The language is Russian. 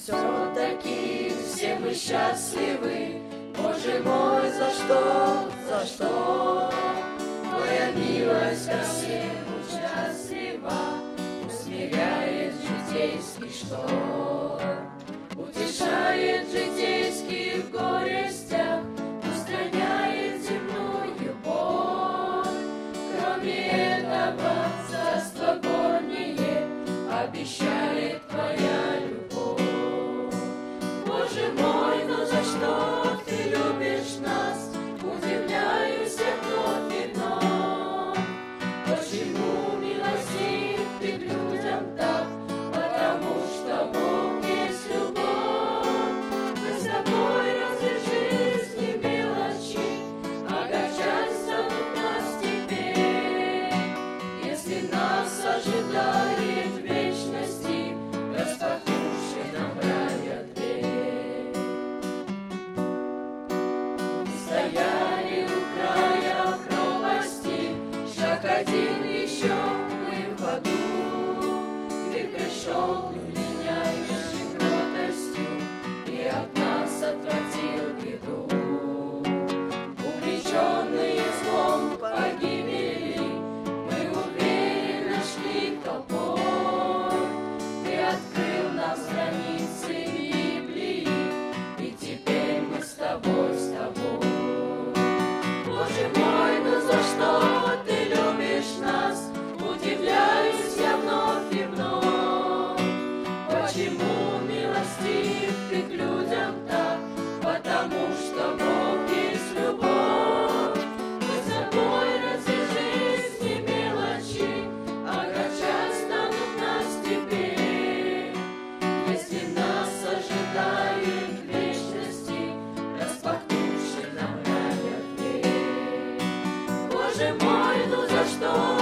Все-таки все мы счастливы, Боже мой, за что, за что? Твоя милость ко всем участлива, усмиряет житейский шторм, утешает житейские в горестях, устраняет земную боль. Кроме этого, царство горнее обещает Твоя любовь. Боже мой, ну за что Ты любишь нас? Удивляюсь я вновь и вновь. Почему милостив Ты к людям так? Потому что Бог есть любовь. Мы с Тобой разве жизни мелочи огорчать станут нас теперь? Если нас ожидает в вечности распахнувший нам рая дверь. Стояли у края пропасти, шаг один еще мы в ходу. Ты пришел, пленяющий кротостью, и от нас отвратил беду. Увлеченные злом погибели, мы уверенно шли толпой. Ты открыл нам страницы Библии, и теперь мы с тобой, с тобой. Боже мой, ну за что Ты любишь нас? Удивляюсь я вновь и вновь. Почему милостив Ты к людям так? Потому что Бог есть любовь. Мы с тобой разве жизни мелочи огорчать станут нас теперь? Если нас ожидает в вечности распахнувший нам рая дверь. Боже мой, ну за что